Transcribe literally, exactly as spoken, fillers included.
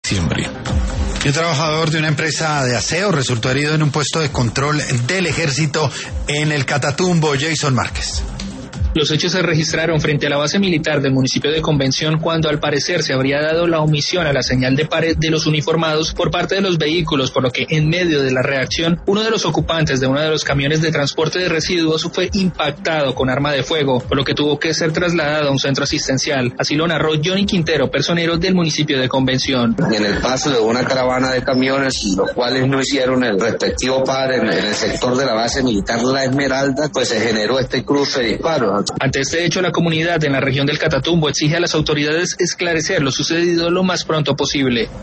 Siempre. Un trabajador de una empresa de aseo resultó herido en un puesto de control del ejército en el Catatumbo. Jason Márquez. Los hechos se registraron frente a la base militar del municipio de Convención cuando al parecer se habría dado la omisión a la señal de pared de los uniformados por parte de los vehículos, por lo que en medio de la reacción uno de los ocupantes de uno de los camiones de transporte de residuos fue impactado con arma de fuego, por lo que tuvo que ser trasladado a un centro asistencial. Así lo narró Johnny Quintero, personero del municipio de Convención. En el paso de una caravana de camiones, los cuales no hicieron el respectivo par en el sector de la base militar La Esmeralda, pues se generó este cruce de disparos. Ante este hecho, la comunidad en la región del Catatumbo exige a las autoridades esclarecer lo sucedido lo más pronto posible.